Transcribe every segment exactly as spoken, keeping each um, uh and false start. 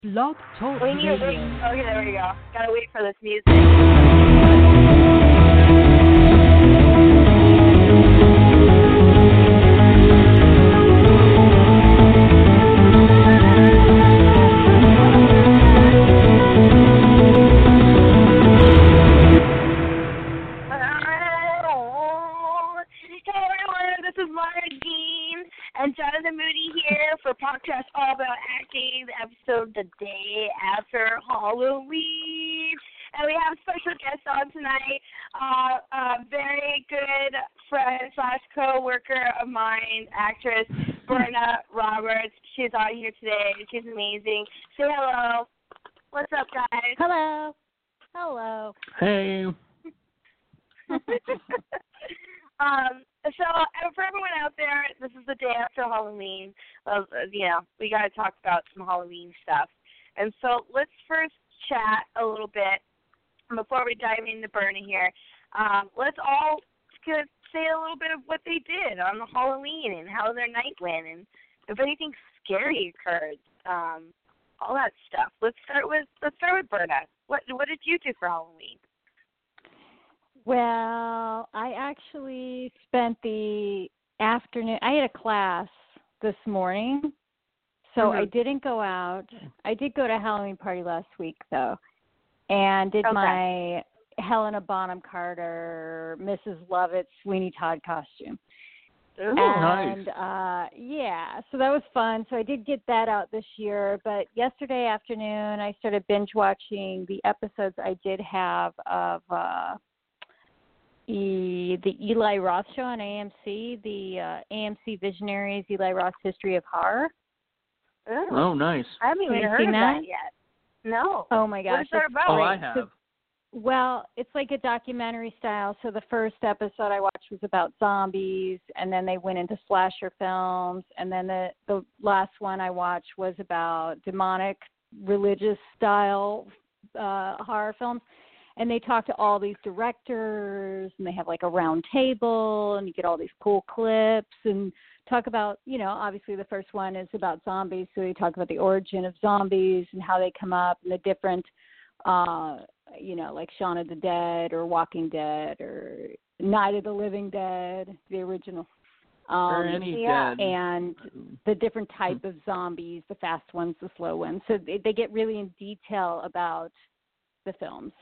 Blog Talk We need to wait. Radio. Okay, there we go. Gotta wait for this music. Hey everyone, this is Mara Jean and Jonathan Moody here for podcast All About Acting, the episode the day after Halloween. And we have a special guest on tonight, uh, a very good friend slash co-worker of mine, actress Berna Roberts. She's on here today. She's amazing. Say hello. What's up, guys? Hello. Hello. Hey. um, so uh, for everyone out there, this is the day after Halloween. Uh, you know, we got to talk about some Halloween stuff. And so let's first chat a little bit before we dive into Berna here. Um, let's all could say a little bit of what they did on the Halloween and how their night went and if anything scary occurred. Um, all that stuff. Let's start with let's start with Berna. What what did you do for Halloween? Well, I actually spent the afternoon. I had a class this morning, so Mm-hmm. I didn't go out. I did go to a Halloween party last week, though, and did Okay. my Helena Bonham Carter, Missus Lovett, Sweeney Todd costume. Ooh. And, uh, yeah, so that was fun. So I did get that out this year. But yesterday afternoon, I started binge watching the episodes I did have of uh, e- the Eli Roth show on A M C, the uh, A M C Visionaries, Eli Roth's History of Horror. Ooh. Oh, nice. I haven't even Have you heard seen of that? that? yet. No. Oh, my gosh. What is that it's about? Oh, great. I have. Well, it's like a documentary style. So the first episode I watched was about zombies, and then they went into slasher films, and then the the last one I watched was about demonic religious style uh, horror films. And they talk to all these directors, and they have like a round table, and you get all these cool clips and talk about, you know, obviously the first one is about zombies, so they talk about the origin of zombies and how they come up and the different uh you know, like Shaun of the Dead or Walking Dead or Night of the Living Dead, the original. Um, or any yeah. dead. and the different type of zombies, the fast ones, the slow ones. So they, they get really in detail about the films.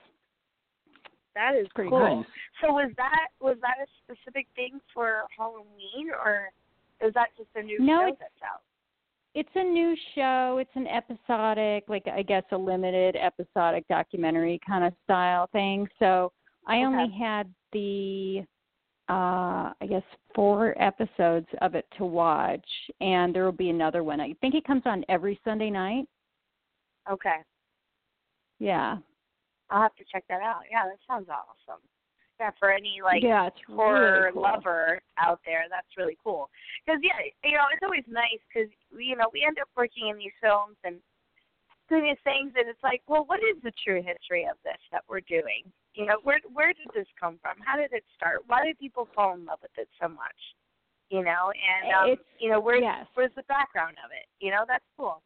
That is Pretty cool. nice. So was that was that a specific thing for Halloween, or is that just a new No, show it's- that's out? It's a new show. It's an episodic, like I guess a limited episodic documentary kind of style thing. So I Okay. only had the, uh, I guess, four episodes of it to watch, and there will be another one. I think it comes on every Sunday night. Okay. Yeah. I'll have to check that out. Yeah, that sounds awesome. Yeah, for any like yeah, it's horror really cool. lover out there, that's really cool. Because yeah, you know, it's always nice because you know we end up working in these films and doing these things, and it's like, well, what is the true history of this that we're doing? You know, where where did this come from? How did it start? Why did people fall in love with it so much? You know, and um, It's- you know, where's yes. where's the background of it? You know, that's cool.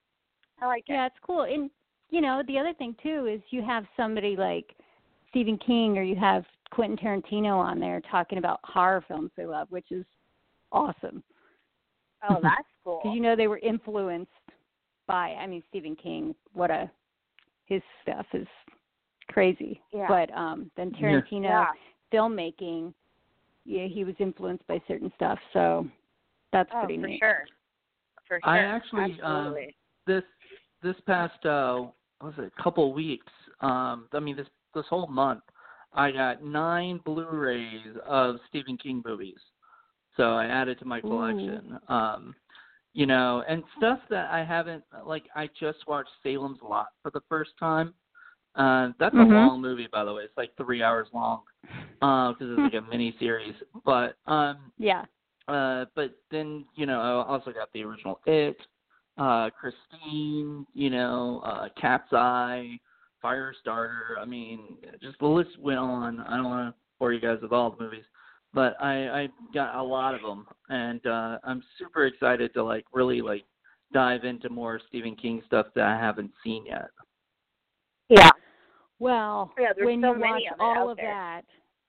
I like it. Yeah, it's cool. And, you know, the other thing, too, is you have somebody like Stephen King or you have Quentin Tarantino on there talking about horror films they love, which is awesome. Oh, that's cool. Because, you know, they were influenced by, I mean, Stephen King, what a, his stuff is crazy. Yeah. But um, then Yeah. Tarantino Yeah. filmmaking, yeah, he was influenced by certain stuff. So that's Oh, pretty for neat. sure. For sure. I actually, um, Absolutely. this this past, uh, what was it, a couple weeks, um, I mean, this, this whole month, I got nine Blu-rays of Stephen King movies. So I added to my collection. Um, you know, and stuff that I haven't, like, I just watched Salem's Lot for the first time. Uh, that's Mhm. a long movie, by the way. It's like three hours long because it's like a mini series. But um, Yeah. uh, but then you know, I also got the original It, uh, Christine, you know, uh, Cat's Eye, Firestarter. I mean, just the list went on. I don't want to bore you guys with all the movies, but I, I got a lot of them, and uh, I'm super excited to like really like dive into more Stephen King stuff that I haven't seen yet. Yeah. Well, yeah, when so you many watch of it all out of there. that,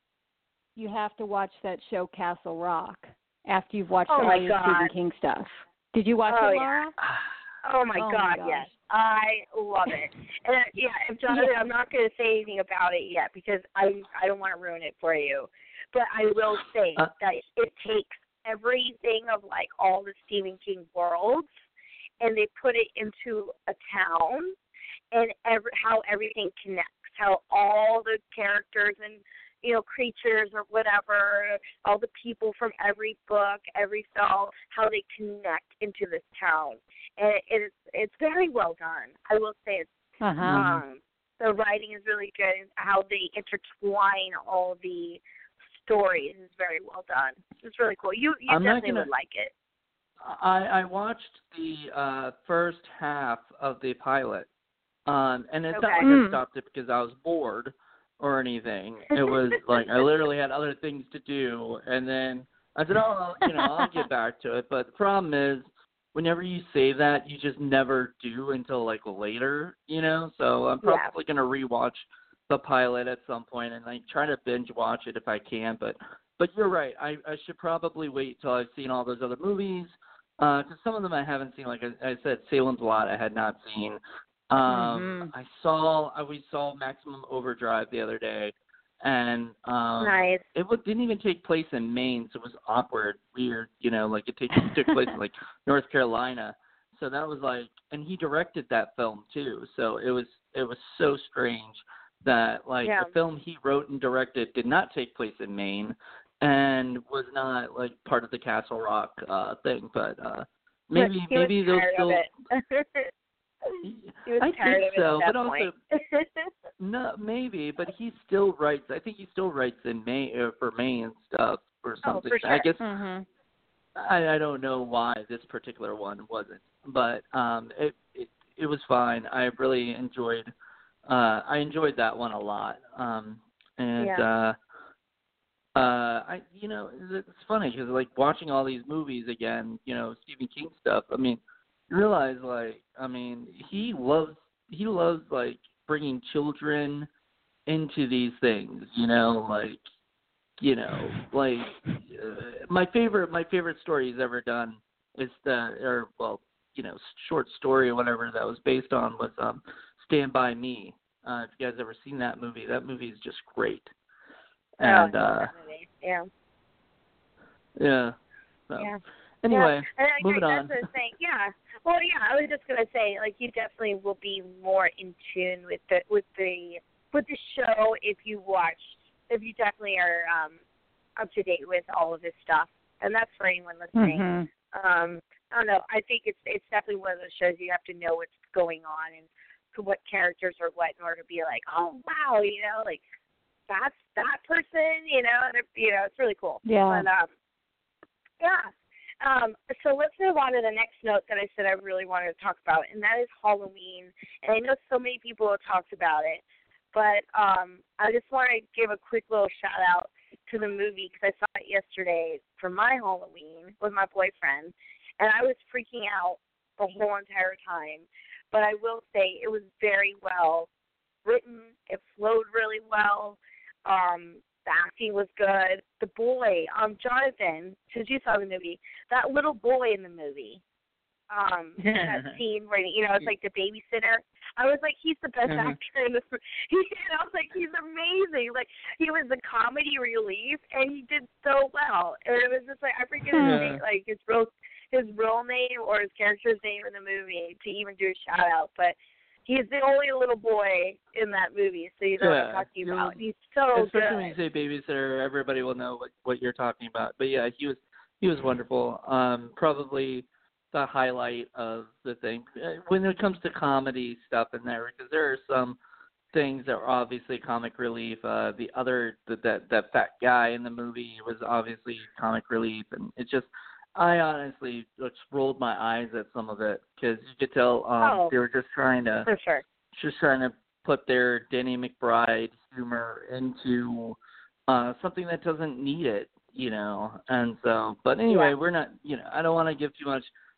you have to watch that show Castle Rock after you've watched Oh all my your God. Stephen King stuff. Did you watch Oh, it, yeah. Laura? Oh my Oh, God, my yes, gosh. I love it. And uh, yeah, if Jonathan, Yeah. I'm not going to say anything about it yet because I I don't want to ruin it for you, but I will say Uh, that it takes everything of like all the Stephen King worlds, and they put it into a town, and every how everything connects, how all the characters and you know, creatures or whatever, all the people from every book, every film, how they connect into this town. And it, it's it's very well done. I will say it's Uh-huh. um the writing is really good and how they intertwine all the stories is very well done. It's really cool. You you I'm not definitely gonna- would like it. I, I watched the uh, first half of the pilot, um, and it's not Okay. like Mm. I stopped it because I was bored or anything. It was like I literally had other things to do, and then I said, "Oh, you know, I'll get back to it." But the problem is, whenever you say that, you just never do until like later, you know. So I'm Yeah. probably gonna rewatch the pilot at some point and like try to binge watch it if I can. But but you're right. I I should probably wait till I've seen all those other movies. Because uh, some of them I haven't seen, like I, I said, Salem's Lot I had not seen. Um, Mhm. I saw, I, we saw Maximum Overdrive the other day, and um, Nice. it w- didn't even take place in Maine, so it was awkward, weird, you know, like it take, took place in like North Carolina. So that was like, and he directed that film too, so it was it was so strange that like Yeah. the film he wrote and directed did not take place in Maine. And was not like part of the Castle Rock uh, thing, but uh, maybe But he was maybe they'll tired still. of it. He was I tired think of it so, at that but also point. no, maybe. But he still writes. I think he still writes in May uh, for Maine stuff or Oh, something. for sure. I guess Mhm. I, I don't know why this particular one wasn't, but um, it, it it was fine. I really enjoyed. Uh, I enjoyed that one a lot. Um, and Yeah. uh, Uh, I, you know, it's funny because like watching all these movies again, you know, Stephen King stuff. I mean, you realize like, I mean, he loves he loves like bringing children into these things. You know, like, you know, like uh, my favorite my favorite story he's ever done is the or well, you know, short story or whatever that was based on was um, Stand By Me. Uh, if you guys ever seen that movie, that movie is just great. And oh, uh, yeah. yeah. So, Yeah. anyway, yeah. And I, moving I, on. That's what I'm saying. Yeah. Well, yeah. I was just gonna say, like, you definitely will be more in tune with the with the with the show if you watch. If you definitely are um, up to date with all of this stuff, and that's for anyone listening. Mhm. Um, I don't know. I think it's it's definitely one of those shows you have to know what's going on and what characters are what in order to be like, oh wow, you know, like. That's that person, you know, and it, you know, it's really cool. Yeah. But, um, yeah. Um, so let's move on to the next note that I said I really wanted to talk about, and that is Halloween. And I know so many people have talked about it, but um, I just want to give a quick little shout out to the movie because I saw it yesterday for my Halloween with my boyfriend, and I was freaking out the whole entire time. But I will say it was very well written. It flowed really well. Um, the acting was good. The boy, um, Jonathan, since you saw the movie, that little boy in the movie, um, that scene where you know it's like the babysitter. I was like, he's the best Mhm. actor in this. He, and I was like, he's amazing. Like he was the comedy relief, and he did so well. And it was just like I forget his Yeah. name, like his real his real name or his character's name in the movie to even do a shout out, but. He's the only little boy in that movie, so you know what I'm Yeah, talking you'll- about. He's so Especially good. when you say babysitter, everybody will know what, what you're talking about. But yeah, he was he was wonderful. Um, probably the highlight of the thing Uh, when it comes to comedy stuff in there, because there are some things that were obviously comic relief. Uh, the other that that that fat guy in the movie was obviously comic relief, and it just. I honestly just rolled my eyes at some of it because you could tell um, Oh. they were just trying to For sure. just trying to put their Danny McBride humor into uh, something that doesn't need it, you know. And so, but anyway, Yeah. we're not, you know, I don't want to give too much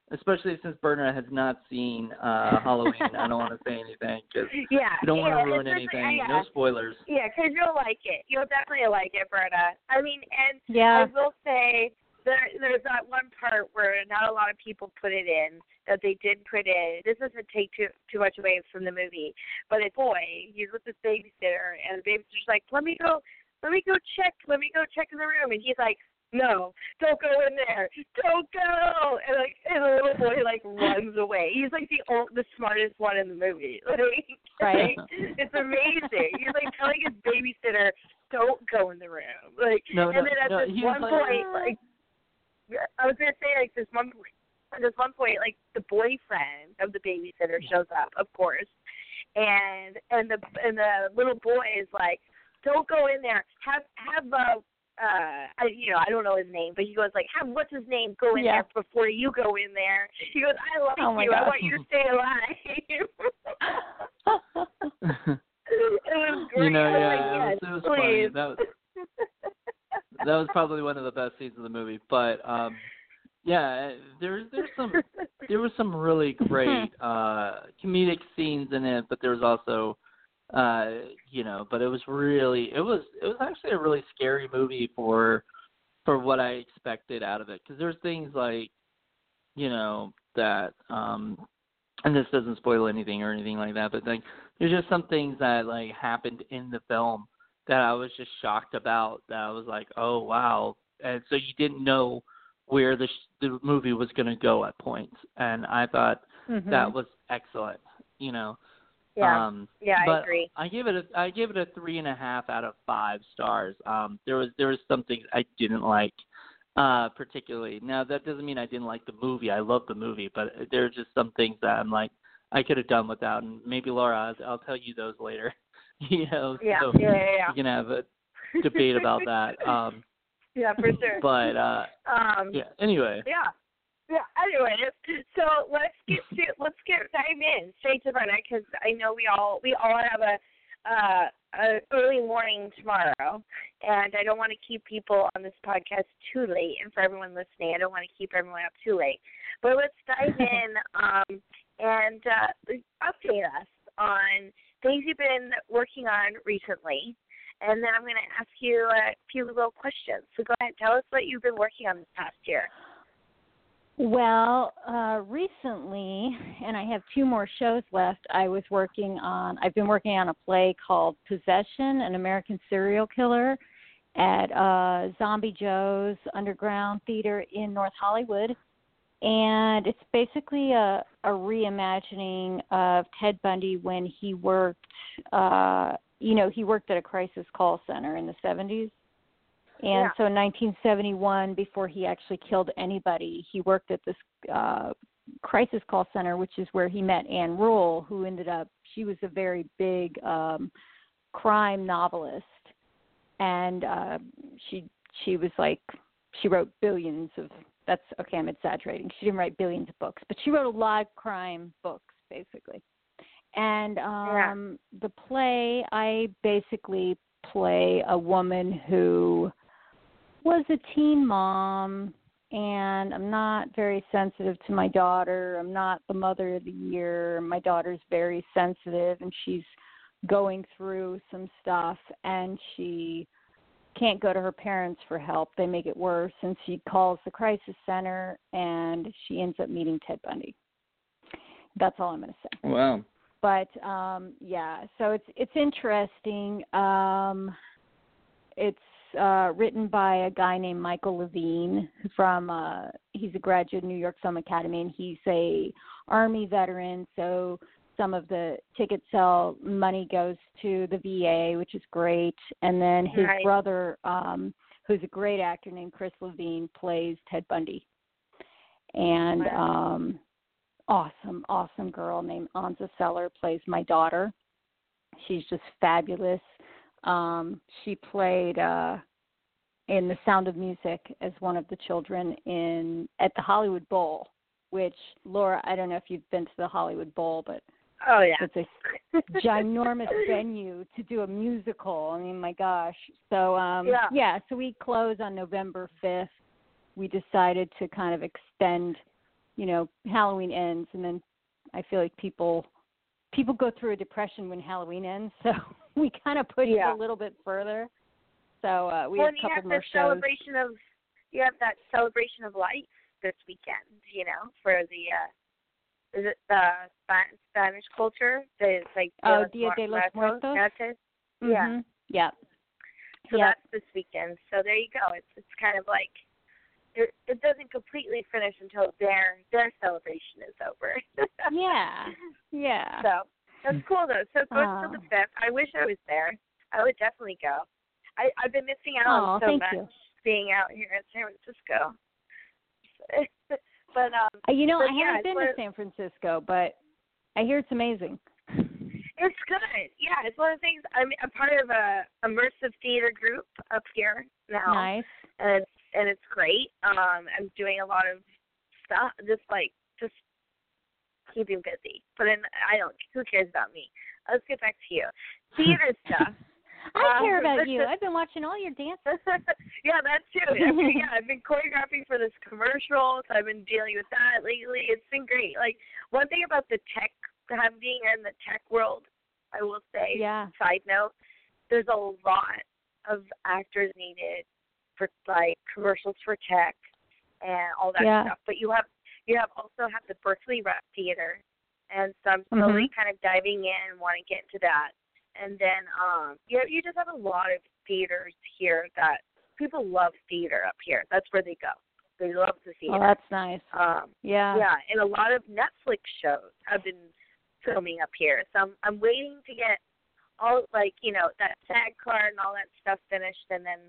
especially since Berna has not seen uh, Halloween. I don't want to say anything because yeah, you don't want to yeah, ruin especially- anything. yeah. No spoilers. Yeah, because you'll like it. You'll definitely like it, Berta. I mean, and Yeah. I will say there, there's that one part where not a lot of people put it in, that they did put in. This doesn't take too too much away from the movie, but a boy, he's with this babysitter, and the babysitter's like, let me go, let me go check, let me go check in the room, and he's like, no, don't go in there, don't go, and like, and the little boy like runs away. He's like the old, the smartest one in the movie. Like, Right. like, it's amazing. He's like telling his babysitter, don't go in the room. Like, No, and no, then at no, this he one was like- point, like, I was gonna say like this one point. At this one point, like the boyfriend of the babysitter shows up, of course, and and the and the little boy is like, "Don't go in there. Have have a uh, I, you know, I don't know his name, but he goes like, have what's his name go in Yeah. there before you go in there." He goes, "I like Oh, my you. I gosh. want you to stay alive." It was great. You know, I was yeah, like, it yes, was, it was funny. please. That was that was probably one of the best scenes of the movie. But um, yeah, there's there's some there was some really great uh, comedic scenes in it, but there was also uh, you know, but it was really it was it was actually a really scary movie for for what I expected out of it, because there's things like, you know, that um, and this doesn't spoil anything or anything like that, but like there's just some things that like happened in the film that I was just shocked about, that I was like, oh wow. And so you didn't know where the sh- the movie was going to go at points, and I thought Mhm. that was excellent, you know. Yeah, Um, yeah, I but agree. I gave it a I gave it a three and a half out of five stars. Um, there was there was some things I didn't like, uh, particularly. Now that doesn't mean I didn't like the movie. I love the movie, but there are just some things that I'm like I could have done without. And maybe Laura, I'll, I'll tell you those later. you know, Yeah, so yeah, yeah, yeah. we can have a debate about that. Um, Yeah, for sure. but uh, um, yeah. Anyway. Yeah. Yeah. Anyway, so let's get to let's get dive in straight to Brenda, because I know we all we all have a uh, a early morning tomorrow, and I don't want to keep people on this podcast too late. And for everyone listening, I don't want to keep everyone up too late. But let's dive in um, and uh, update us on things you've been working on recently. And then I'm going to ask you a few little questions. So go ahead, tell us what you've been working on this past year. Well, uh, recently, and I have two more shows left, I was working on, I've been working on a play called Possession, an American Serial Killer, at uh, Zombie Joe's Underground Theater in North Hollywood. And it's basically a, a reimagining of Ted Bundy when he worked, uh, you know, he worked at a crisis call center in the seventies. And Yeah. so in nineteen seventy-one, before he actually killed anybody, he worked at this uh, crisis call center, which is where he met Anne Rule, who ended up, she was a very big um, crime novelist. And uh, she she was like, she wrote billions of, that's, okay, I'm exaggerating. She didn't write billions of books, but she wrote a lot of crime books, basically. And um, yeah. the play, I basically play a woman who was a teen mom, and I'm not very sensitive to my daughter. I'm not the mother of the year. My daughter's very sensitive, and she's going through some stuff, and she can't go to her parents for help. They make it worse, and she calls the crisis center, and she ends up meeting Ted Bundy. That's all I'm going to say. Wow. But um, yeah, so it's it's interesting. Um, it's uh, written by a guy named Michael Levine from. Uh, he's a graduate of New York Film Academy, and he's a Army veteran. So some of the ticket sale money goes to the V A, which is great. And then his right. brother, um, who's a great actor named Chris Levine, plays Ted Bundy. And wow. um, awesome, awesome girl named Anza Seller plays my daughter. She's just fabulous. Um, she played uh, in The Sound of Music as one of the children in at the Hollywood Bowl, which, Laura, I don't know if you've been to the Hollywood Bowl, but oh yeah, it's a ginormous venue to do a musical. I mean, my gosh. So um, yeah. yeah, so we close on November fifth. We decided to kind of extend you know, Halloween ends, and then I feel like people people go through a depression when Halloween ends, so we kind of push yeah. it a little bit further. So uh, we well, have a couple have more the shows. Celebration of, you have that celebration of life this weekend, you know, for the, uh, is it the Span- Spanish culture? The, like, Oh, Dia Dia de los Muertos? Muertos? Muertos? Mm-hmm. Yeah. Yeah. So yep. that's this weekend. So there you go. It's it's kind of like, it, it doesn't completely finish until their their celebration is over. yeah. Yeah. So that's cool though. So it goes oh. till the fifth. I wish I was there. I would definitely go. I I've been missing out oh, on so thank much you. being out here in San Francisco. but um, uh, you know, but I yeah, haven't been to San Francisco, but I hear it's amazing. It's good. Yeah, it's one of the things. I'm a part of a immersive theater group up here now. Nice. And it's and it's great. Um, I'm doing a lot of stuff, just like just keeping busy. But then I don't. Who cares about me? Let's get back to you. Theater stuff. I care um, about you. I've been watching all your dances. yeah, that too. I mean, yeah, I've been choreographing for this commercial, so I've been dealing with that lately. It's been great. Like one thing about the tech, I'm being in the tech world, I will say. Yeah. Side note, there's a lot of actors needed for like commercials for tech and all that yeah. stuff. But you have you have also have the Berkeley Rep Theater, and so I'm slowly mm-hmm. kind of diving in and want to get into that. And then um, you you just have a lot of theaters here that people love theater up here. That's where they go. They love the theater. Oh, that's nice. Um, yeah. Yeah, and a lot of Netflix shows have been filming up here. So I'm I'm waiting to get all like you know that SAG card and all that stuff finished, and then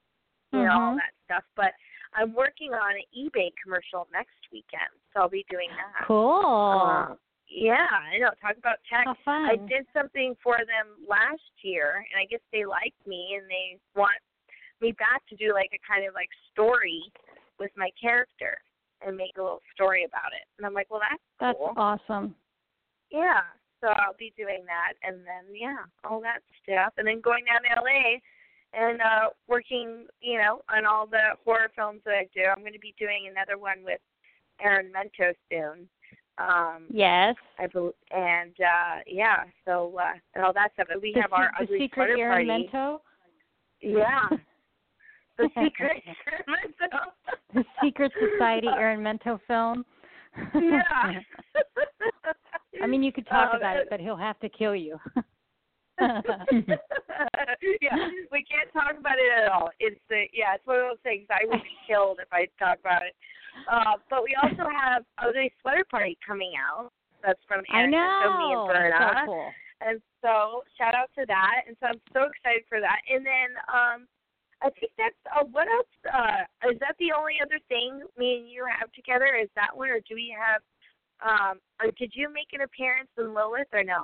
you mm-hmm. know all that stuff. But I'm working on an eBay commercial next weekend, so I'll be doing that. Cool. Uh, yeah, I know. Talk about tech. How fun. I did something for them last year, and I guess they liked me, and they want me back to do like a kind of like story with my character and make a little story about it. And I'm like, well, that's that's cool. awesome. Yeah, so I'll be doing that, and then yeah, all that stuff, and then going down to L A and uh, working, you know, on all the horror films that I do. I'm going to be doing another one with Aaron Mento soon. Um, yes. I bel and uh, yeah, so uh, and all that stuff. And we the, have our the ugly secret sweater Aaron party. Mento? Yeah. The secret Aaron Mento. The Secret Society Aaron Mento film. Yeah. I mean, you could talk um, about it, but he'll have to kill you. yeah, we can't talk about it at all. It's the yeah, it's one of those things. I would be killed if I talk about it. Uh, but we also have Ugly Sweater Party coming out. That's from Aaron Mento, me and Berna. So cool. And so shout out to that. And so I'm so excited for that. And then um, I think that's uh, what else? Uh, is that the only other thing me and you have together? Is that one, or do we have? Um, or did you make an appearance in Lilith or no?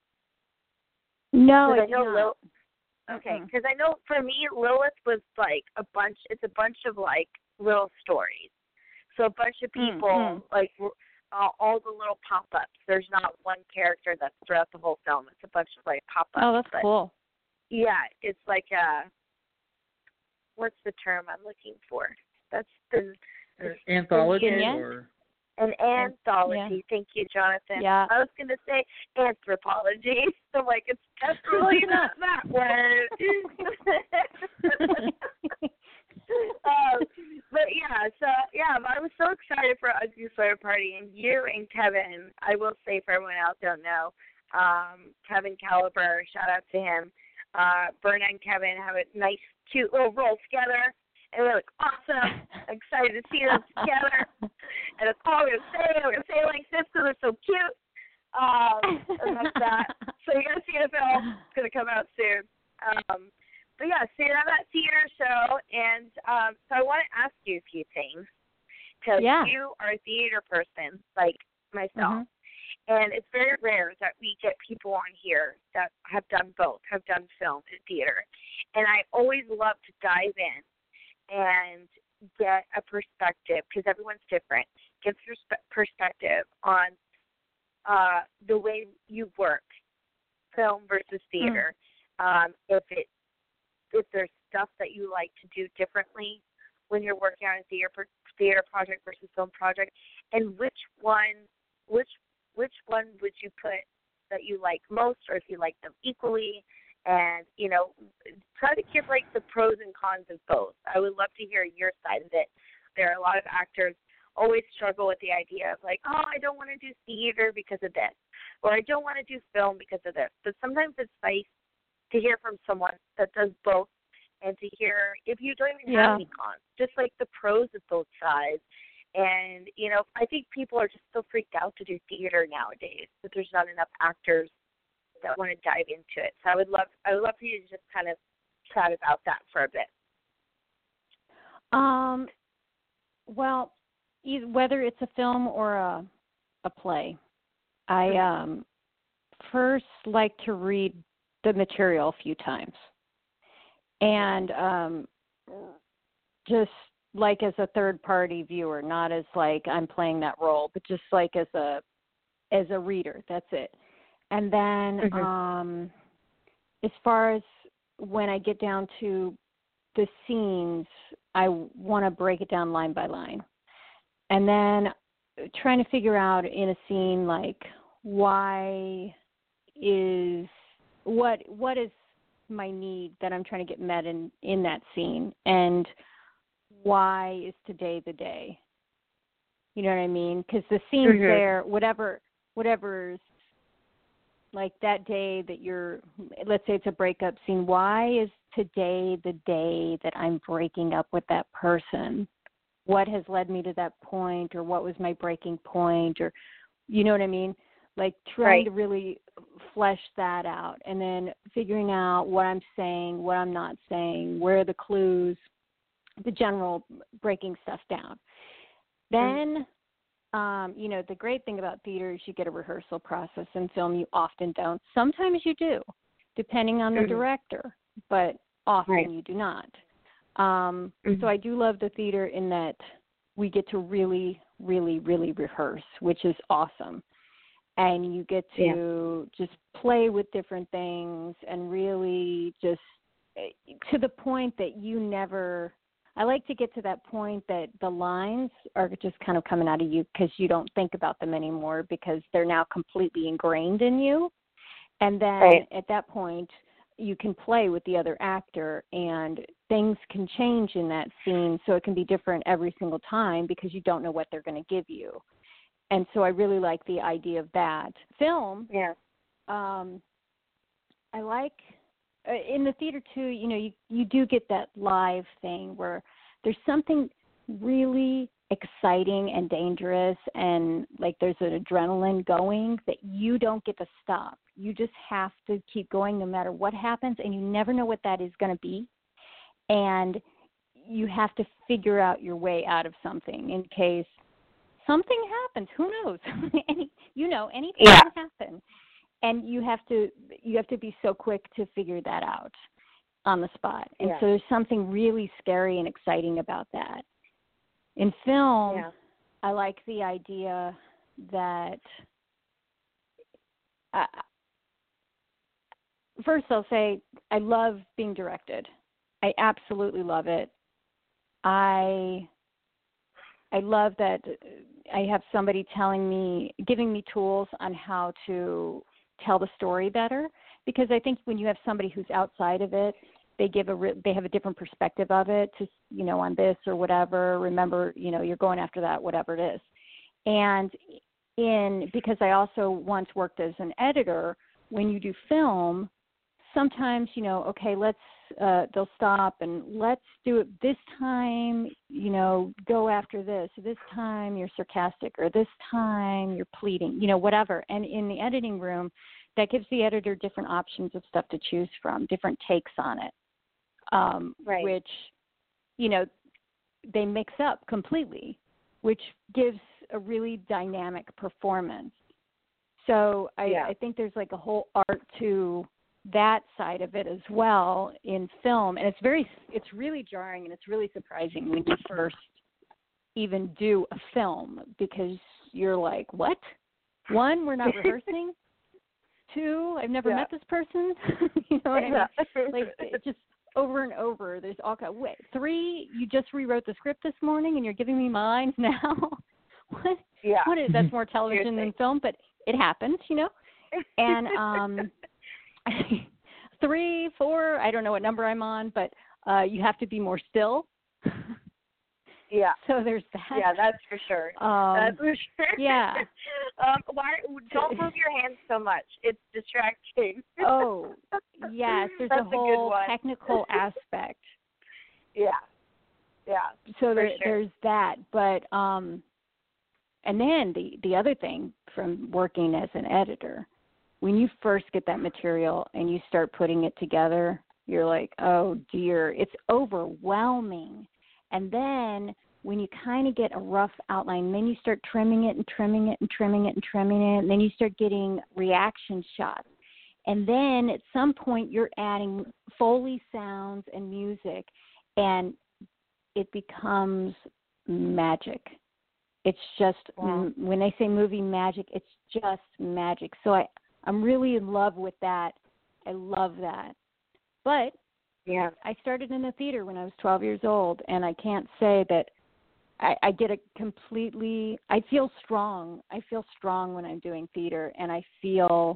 No, I I know not. Lil- Okay, because I know for me Lilith was like a bunch. It's a bunch of like little stories. So a bunch of people mm-hmm. like uh, all the little pop-ups. There's not one character that's throughout the whole film. It's a bunch of like pop-ups. Oh, that's but, cool. Yeah, it's like a. What's the term I'm looking for? That's the uh, anthology yeah. or an anthology. Yeah. Thank you, Jonathan. Yeah. I was going to say anthropology. So like it's definitely not that word. um, but yeah, so yeah, I was so excited for Ugly Sweater Party, and you and Kevin. I will say for everyone else who don't know, um, Kevin Caliber, shout out to him. Uh, Berna and Kevin have a nice, cute little role together, and we're like, awesome. I'm excited to see them together. And that's all we're gonna say. We're gonna say it like this because they're so cute. Um, and that's that. So you're gonna see the film. It's gonna come out soon. Um, But yeah, so you have that theater show, and um, so I want to ask you a few things, because yeah. you are a theater person like myself, mm-hmm. and it's very rare that we get people on here that have done both, have done film and theater, and I always love to dive in and get a perspective, because everyone's different, get perspe- perspective on uh, the way you work, film versus theater, mm-hmm. um, if it if there's stuff that you like to do differently when you're working on a theater theater project versus film project, and which one, which which one would you put that you like most, or if you like them equally, and you know, try to give like the pros and cons of both. I would love to hear your side of it. There are a lot of actors always struggle with the idea of like, oh, I don't want to do theater because of this, or I don't want to do film because of this. But sometimes it's nice to hear from someone that does both, and to hear, if you don't even Yeah. have any cons, just like the pros of both sides. And, you know, I think people are just so freaked out to do theater nowadays that there's not enough actors that want to dive into it. So I would love I would love for you to just kind of chat about that for a bit. Um, well, either, whether it's a film or a a play, I um, first like to read the material a few times, and um, just like as a third party viewer, not as like I'm playing that role, but just like as a as a reader. That's it. And then Mm-hmm. um, as far as when I get down to the scenes, I want to break it down line by line. And then trying to figure out in a scene, like, why is, what what is my need that I'm trying to get met in, in that scene, and why is today the day? You know what I mean? Because the scene's Mm-hmm. there, whatever, whatever's, like that day that you're, let's say it's a breakup scene, why is today the day that I'm breaking up with that person? What has led me to that point, or what was my breaking point, or, you know what I mean? Like trying Right. to really flesh that out, and then figuring out what I'm saying, what I'm not saying, where are the clues, the general breaking stuff down. Then, um, you know, the great thing about theater is you get a rehearsal process. In film, you often don't. Sometimes you do, depending on the Mhm. director, but often Right. you do not. Um, Mhm. So I do love the theater in that we get to really, really, really rehearse, which is awesome. And you get to just play with different things and really just eh, to the point that you never, I like to get to that point that the lines are just kind of coming out of you because you don't think about them anymore because they're now completely ingrained in you. And then Right. at that point, you can play with the other actor and things can change in that scene, so it can be different every single time because you don't know what they're going to give you. And so I really like the idea of that. Film, Yeah. um, I like uh, in the theater too, you know, you, you do get that live thing where there's something really exciting and dangerous and like there's an adrenaline going that you don't get to stop. You just have to keep going no matter what happens, and you never know what that is going to be. And you have to figure out your way out of something in case something happens. Who knows? Any, you know, anything Yeah. can happen. And you have to you have to be so quick to figure that out on the spot. And Yeah. so there's something really scary and exciting about that. In film, Yeah. I like the idea that uh, first I'll say I love being directed. I absolutely love it. I I love that I have somebody telling me, giving me tools on how to tell the story better, because I think when you have somebody who's outside of it, they give a re- they have a different perspective of it, to, you know, on this or whatever. Remember, you know, you're going after that, whatever it is. And in because I also once worked as an editor, when you do film, sometimes, you know, okay, let's uh, they'll stop and let's do it this time, you know, go after this. This time you're sarcastic, or this time you're pleading, you know, whatever. And in the editing room, that gives the editor different options of stuff to choose from, different takes on it, um, Right. which, you know, they mix up completely, which gives a really dynamic performance. So I, Yeah. I think there's like a whole art to that side of it as well in film, and it's very it's really jarring and it's really surprising when you first even do a film, because you're like, what? One, we're not rehearsing. Two, I've never Yeah. met this person. You know what I mean? Like, it just over and over. There's all kind. Wait, three? You just rewrote the script this morning, and you're giving me lines now? What? Yeah. What is that's more television than film, but it happens, you know. And um, three, four. I don't know what number I'm on, but uh, you have to be more still. Yeah. So there's that. Yeah, that's for sure. Um, that's for sure. Yeah. um, why? Don't move your hands so much. It's distracting. Oh, yes. There's that's a whole a technical aspect. Yeah. Yeah. So there, sure. there's that, but um, and then the the other thing from working as an editor, when you first get that material and you start putting it together, you're like, oh dear, it's overwhelming. And then when you kind of get a rough outline, then you start trimming it and trimming it and trimming it and trimming it, and then you start getting reaction shots. And then at some point you're adding Foley sounds and music, and it becomes magic. It's just, wow. when they say movie magic, it's just magic. So I, I'm really in love with that. I love that. But yeah, I started in the theater when I was twelve years old, and I can't say that I, I get a completely, I feel strong. I feel strong when I'm doing theater, and I feel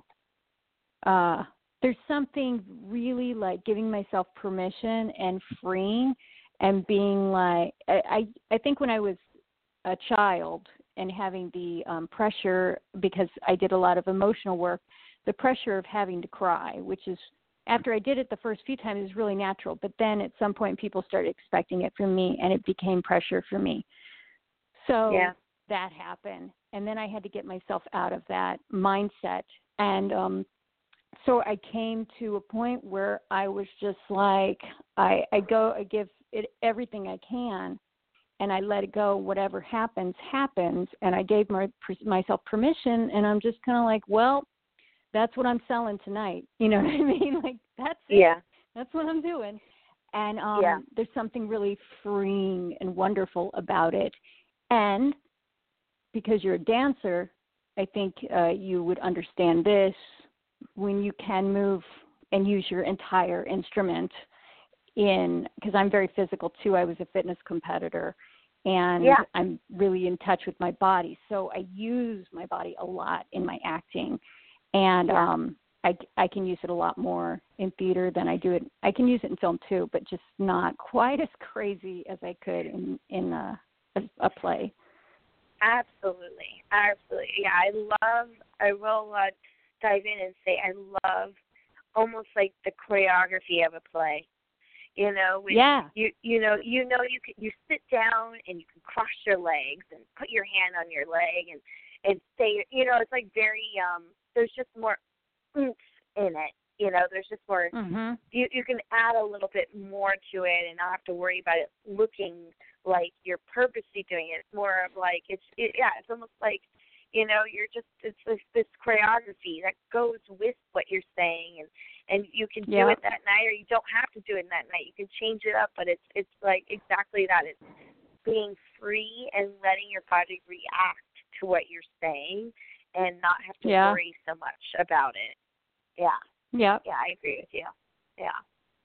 uh, there's something really like giving myself permission and freeing and being like, I, I, I think when I was a child and having the um, pressure, because I did a lot of emotional work, the pressure of having to cry, which is, after I did it the first few times, it was really natural. But then at some point, people started expecting it from me, and it became pressure for me. So yeah. that happened. And then I had to get myself out of that mindset. And um, so I came to a point where I was just like, I, I go, I give it everything I can, and I let it go. Whatever happens, happens. And I gave my, myself permission, and I'm just kind of like, well, that's what I'm selling tonight. You know what I mean? Like, that's it. Yeah. That's what I'm doing. And um, yeah. there's something really freeing and wonderful about it. And because you're a dancer, I think uh, you would understand this. When you can move and use your entire instrument in, because I'm very physical too. I was a fitness competitor, and yeah. I'm really in touch with my body. So I use my body a lot in my acting. And yeah. um, I, I can use it a lot more in theater than I do it. I can use it in film too, but just not quite as crazy as I could in in a, a, a play. Absolutely, absolutely. Yeah, I love. I will uh, dive in and say I love almost like the choreography of a play. You know, when yeah. You you know you know you can, you sit down and you can cross your legs and put your hand on your leg and and say, you know, it's like very um. There's just more oomph in it. You know, there's just more. Mm-hmm. You you can add a little bit more to it and not have to worry about it looking like you're purposely doing it. It's more of like it's it, yeah. It's almost like, you know, you're just it's this, this choreography that goes with what you're saying, and and you can do yeah. it that night, or you don't have to do it that night. You can change it up, but it's it's like exactly that. It's being free and letting your body react to what you're saying, and not have to yeah. worry so much about it. Yeah. Yeah. Yeah, I agree with you. Yeah.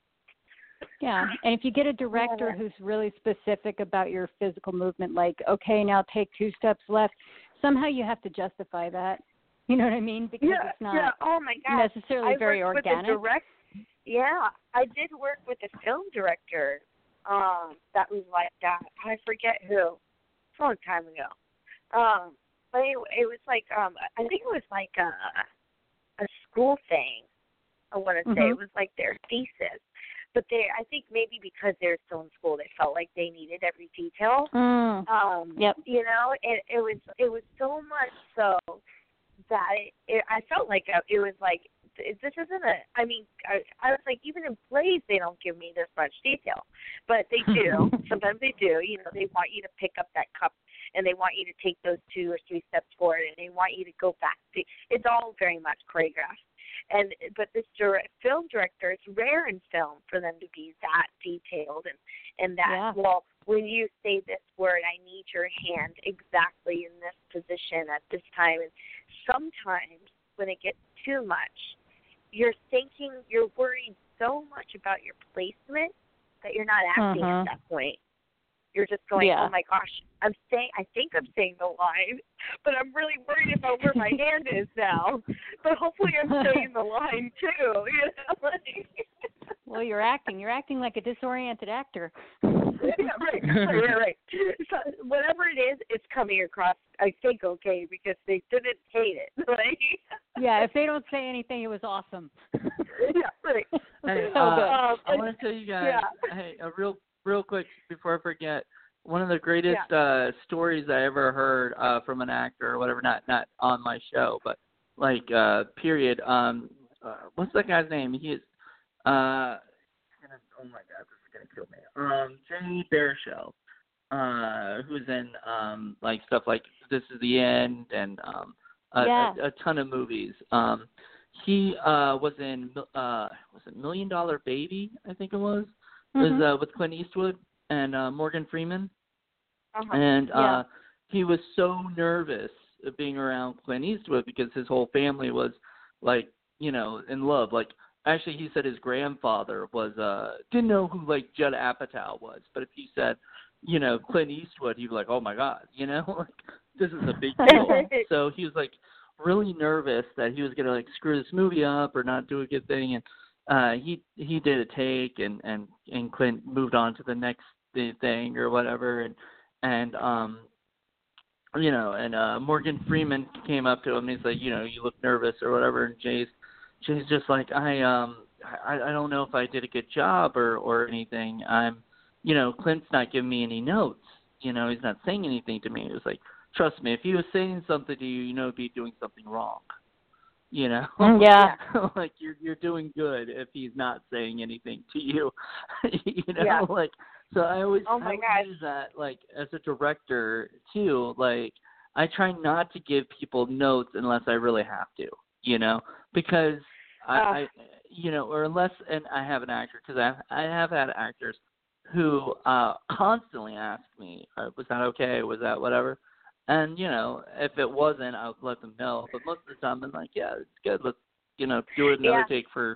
Yeah. And if you get a director who's really specific about your physical movement, like, okay, now take two steps left, somehow you have to justify that. You know what I mean? Because yeah, it's not yeah. Oh my God. necessarily I very worked organic. With a direct, yeah, I did work with a film director um, that was like that. I forget who. It's a long time ago. Um, but anyway, it was like, um, I think it was like a, a school thing. I want to say mm-hmm. it was like their thesis, but they, I think maybe because they're still in school, they felt like they needed every detail. Mm. Um, yep. You know, it, it was it was so much so that it, it I felt like it was like this isn't a. I mean, I, I was like, even in plays they don't give me this much detail, but they do. Sometimes they do. You know, they want you to pick up that cup, and they want you to take those two or three steps forward, and they want you to go back. It's all very much choreographed. And but this direct, film director, it's rare in film for them to be that detailed and and that. Yeah. Well, when you say this word, I need your hand exactly in this position at this time. And sometimes when it gets too much, you're thinking, you're worried so much about your placement that you're not acting uh-huh. at that point. You're just going, yeah. oh my gosh, I'm saying, I think I'm saying the line, but I'm really worried about where my hand is now. But hopefully I'm saying the line too. You know, like, well, you're acting. You're acting like a disoriented actor. yeah, right, right, right. So whatever it is, it's coming across, I think, okay, because they didn't hate it. Like, yeah, if they don't say anything, it was awesome. yeah, right. Hey, so uh, good. Um, I want to tell you guys, yeah. hey, a real, real quick before I forget, one of the greatest Yeah. uh, stories I ever heard uh, from an actor or whatever, not not on my show, but like uh, period. Um, uh, what's that guy's name? He is. Uh, oh my God, this is gonna kill me. Um, Jay Baruchel, uh, who's in um like stuff like This Is the End and um a, Yeah. a, a ton of movies. Um, he uh was in uh was it Million Dollar Baby? I think it was. Mm-hmm. It was uh, with Clint Eastwood and uh, Morgan Freeman. Uh-huh. And uh, yeah. he was so nervous of being around Clint Eastwood because his whole family was like, you know, in love. Like, actually, he said his grandfather was uh didn't know who like Judd Apatow was, but if he said, you know, Clint Eastwood, he'd be like, oh my God, you know, like this is a big deal. So he was like really nervous that he was gonna like screw this movie up or not do a good thing, and uh, he he did a take, and and and Clint moved on to the next thing or whatever, and and um. You know, and uh Morgan Freeman came up to him and he's like, you know, you look nervous or whatever, and Jay's Jay's just like, I um I, I don't know if I did a good job or, or anything. I'm you know, Clint's not giving me any notes. You know, he's not saying anything to me. It was like, trust me, if he was saying something to you, you know he'd be doing something wrong. You know? Yeah. Like you're you're doing good if he's not saying anything to you. You know, Yeah. like so I always, Oh my I always gosh. use that like as a director too, like I try not to give people notes unless I really have to, you know, because I, Uh. I you know, or unless, and I have an actor, because I I have had actors who uh constantly ask me, uh, was that okay? Was that whatever? And, you know, if it wasn't, I would let them know. But most of the time, I'm like, yeah, it's good. Let's, you know, do it another Yeah. take for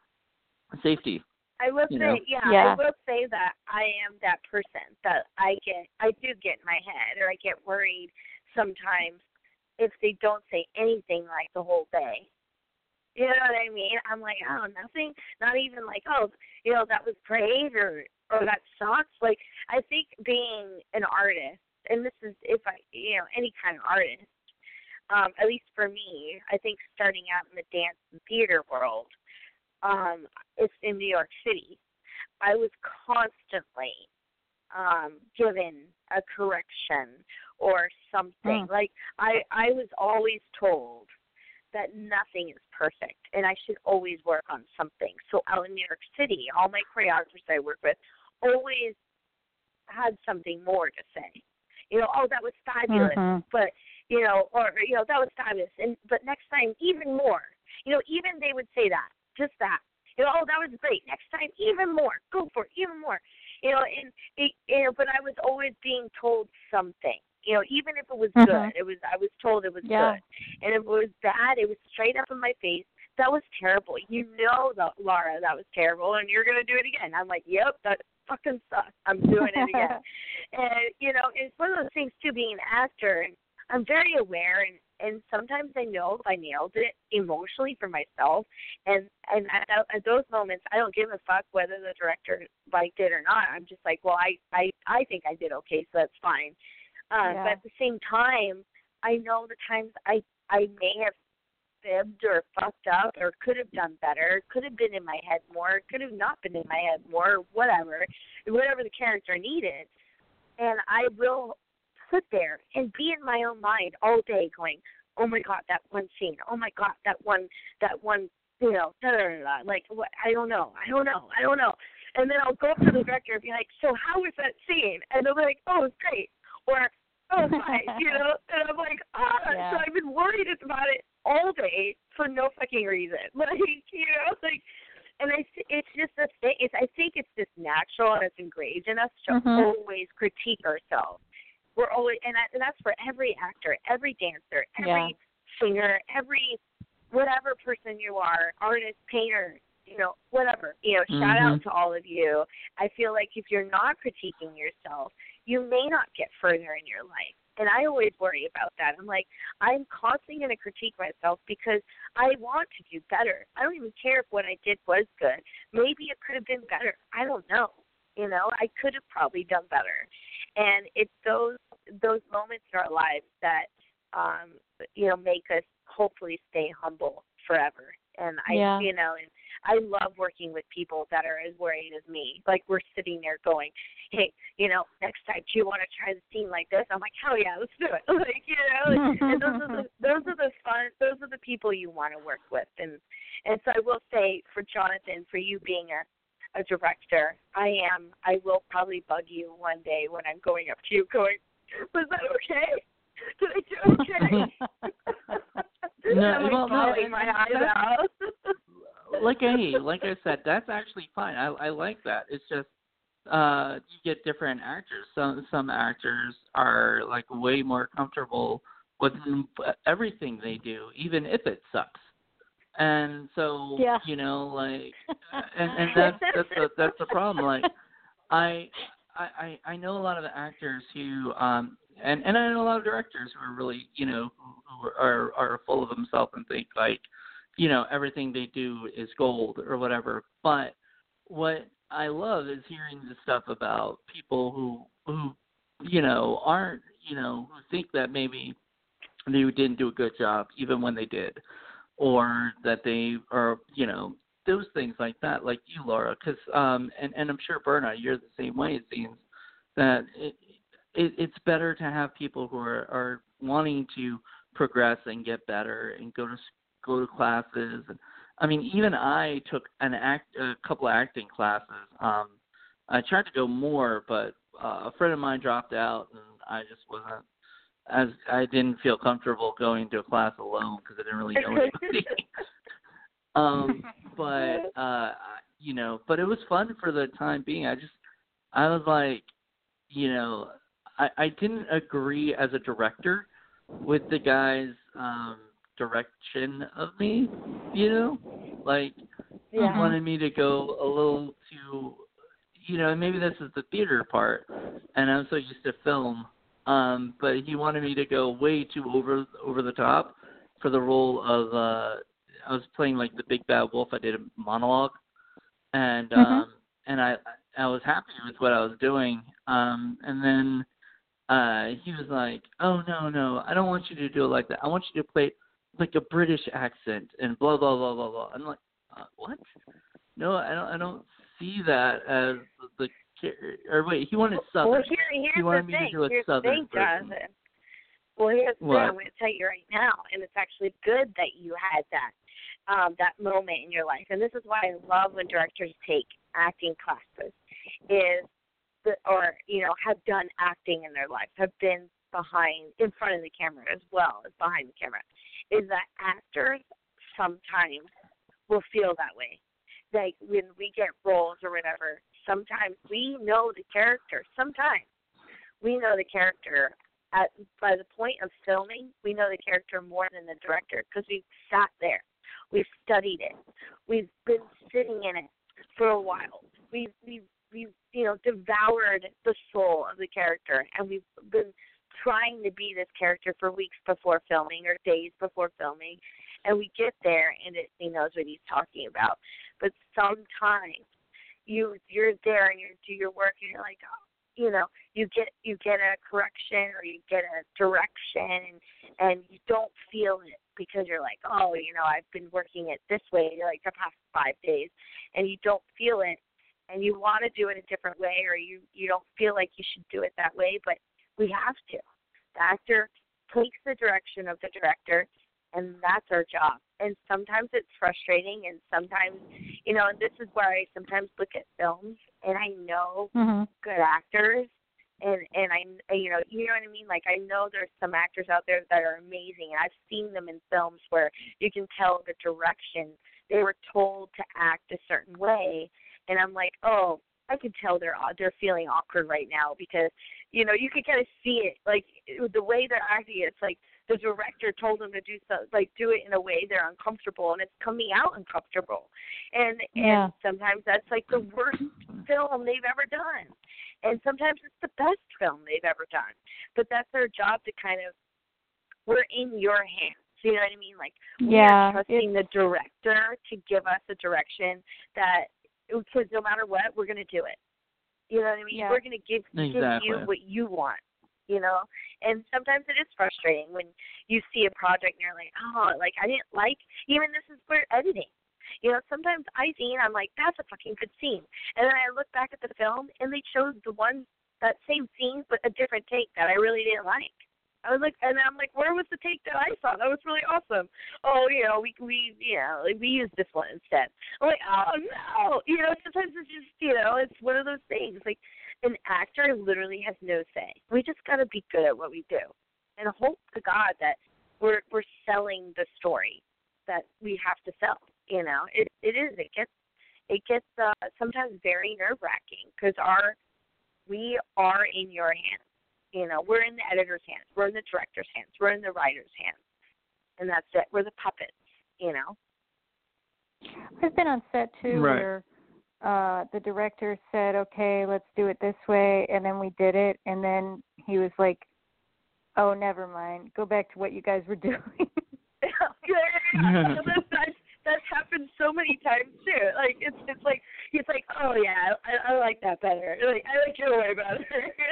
safety. I will You say, know? yeah, Yeah. I will say that I am that person that I get, I do get in my head, or I get worried sometimes if they don't say anything like the whole day. You know what I mean? I'm like, oh, nothing, not even like, oh, you know, that was great, or or that sucks. Like, I think being an artist, and this is if I, you know, any kind of artist, um, at least for me, I think starting out in the dance and theater world, um, it's in New York City, I was constantly um, given a correction or something. Mm. Like, I, I was always told that nothing is perfect, and I should always work on something. So out in New York City, all my choreographers I work with always had something more to say. You know, oh, that was fabulous, Mhm. but, you know, or, you know, that was fabulous, and but next time, even more. You know, even they would say that, just that. You know, oh, that was great. Next time, even more. Go for it, even more. You know, and, it, you know, but I was always being told something. You know, even if it was Mhm. good, it was I was told it was Yeah. good. And if it was bad, it was straight up in my face. That was terrible. You know that, Laura, that was terrible, and you're going to do it again. I'm like, yep, that fucking sucks. I'm doing it again. And, you know, it's one of those things, too, being an actor. And I'm very aware, and, and sometimes I know if I nailed it emotionally for myself. And, and at, at those moments, I don't give a fuck whether the director liked it or not. I'm just like, well, I, I, I think I did okay, so that's fine. Uh, Yeah. But at the same time, I know the times I, I may have fibbed or fucked up or could have done better, could have been in my head more, could have not been in my head more, whatever, whatever the character needed. And I will sit there and be in my own mind all day going, oh my God, that one scene, oh my God, that one, that one, you know, da, da, da, da. Like, what, I don't know, I don't know, I don't know. And then I'll go up to the director and be like, so how was that scene? And they'll be like, oh, it's great. Or, oh, fine, you know? And I'm like, ah, Yeah. so I've been worried about it all day for no fucking reason. Like, you know, like, and I, it's just a thing. It's, I think it's just natural and it's engraved in us to Mhm. always critique ourselves. We're always, and, I, and that's for every actor, every dancer, every Yeah. singer, every whatever person you are, artist, painter. you know, whatever. You know, mm-hmm. shout out to all of you. I feel like if you're not critiquing yourself, you may not get further in your life. And I always worry about that. I'm like, I'm constantly going to critique myself because I want to do better. I don't even care if what I did was good. Maybe it could have been better. I don't know. You know, I could have probably done better. And it's those those moments in our lives that, um, you know, make us hopefully stay humble forever. And I, yeah. you know, and I love working with people that are as worried as me. Like we're sitting there going, hey, you know, next time, do you want to try the scene like this? I'm like, hell yeah, let's do it. Like, you know, and those are the those are the fun, those are the people you want to work with. And and so I will say, for Jonathan, for you being a a director, I am. I will probably bug you one day when I'm going up to you, going, was that okay? Did I do okay? No, I'm like well, no, bawling my eyes out. like I like I said, that's actually fine. I I like that. It's just uh you get different actors. Some some actors are like way more comfortable with everything they do, even if it sucks. And so yeah. you know, like, and and that's that's the that's the problem. Like, I I I know a lot of the actors who um and and I know a lot of directors who are really, you know, who are are full of themselves and think like, you know, everything they do is gold or whatever. But what I love is hearing the stuff about people who who you know aren't, you know, who think that maybe they didn't do a good job even when they did, or that they are, you know, those things like that, like you, Laura, because um and and I'm sure Berna, you're the same way. It seems that it, it it's better to have people who are, are wanting to progress and get better and go to go to classes. And I mean, even I took an act a couple of acting classes. Um, I tried to go more, but uh, a friend of mine dropped out, and I just wasn't as I didn't feel comfortable going to a class alone because I didn't really know anybody. um, but uh, you know, but it was fun for the time being. I just I was like, you know, I, I didn't agree as a director with the guy's um, direction of me, you know, like yeah. he wanted me to go a little too, you know, and maybe this is the theater part, and I'm so used to film, um, but he wanted me to go way too over over the top for the role of, uh, I was playing like the big bad wolf. I did a monologue, and um, mm-hmm. and I I was happy with what I was doing, um, and then uh, he was like, oh, no, no, I don't want you to do it like that. I want you to play like a British accent and blah, blah, blah, blah, blah. I'm like, uh, what? No, I don't I don't see that as the, or wait, he wanted Southern. Well, here, here's he wanted the me thing. to do a here's Southern the thing, version. Jonathan. Well, here's the what? thing. I'm going to tell you right now, and it's actually good that you had that um, that moment in your life. And this is why I love when directors take acting classes, is the, or you know have done acting in their life, have been behind, in front of the camera as well as behind the camera, is that actors sometimes will feel that way. Like when we get roles or whatever, sometimes we know the character. Sometimes we know the character. At, by the point of filming, we know the character more than the director because we've sat there. We've studied it. We've been sitting in it for a while. We've, we've, we've you know, devoured the soul of the character, and we've been trying to be this character for weeks before filming or days before filming, and we get there, and it, he knows what he's talking about. But sometimes you, you're there, and you do your work, and you're like, oh, you know, you get you get a correction or you get a direction, and, and you don't feel it because you're like, oh, you know, I've been working it this way like the past five days, and you don't feel it, and you want to do it a different way, or you, you don't feel like you should do it that way, but we have to. The actor takes the direction of the director, and that's our job. And sometimes it's frustrating, and sometimes, you know, and this is where I sometimes look at films, and I know Mm-hmm. good actors, and, and I, you know, you know what I mean? Like, I know there's some actors out there that are amazing, and I've seen them in films where you can tell the direction. They were told to act a certain way, and I'm like, oh, I can tell they're they're feeling awkward right now because, you know, you can kind of see it. Like, the way they're acting, it's like the director told them to do so, like do it in a way they're uncomfortable, and it's coming out uncomfortable. And Yeah. and sometimes that's like the worst film they've ever done, and sometimes it's the best film they've ever done. But that's their job to kind of, we're in your hands. You know what I mean? Like, we Yeah, are trusting the director to give us a direction that, because no matter what, we're going to do it. You know what I mean? Yeah. We're going to give, Exactly. give you what you want, you know? And sometimes it is frustrating when you see a project and you're like, oh, like, I didn't like, even this is for editing. You know, sometimes I see, I'm like, that's a fucking good scene. And then I look back at the film, and they chose the one, that same scene, but a different take that I really didn't like. I was like, and I'm like, where was the take that I saw? That was really awesome. Oh, you know, we we you know, like we used this one instead. I'm like, oh no, you know, sometimes it's just, you know, it's one of those things. Like, an actor literally has no say. We just got to be good at what we do, and hope to God that we're we're selling the story that we have to sell. You know, it it is. It gets it gets uh, sometimes very nerve wracking because our we are in your hands. You know, we're in the editor's hands. We're in the director's hands. We're in the writer's hands. And that's it. We're the puppets, you know. I've been on set, too, Right. where uh, the director said, okay, let's do it this way, and then we did it, and then he was like, oh, never mind. Go back to what you guys were doing. yeah, yeah. that's, that's, that's happened so many times, too. Like, it's it's like, it's like, oh, yeah, I, I like that better. Like, I like your way better.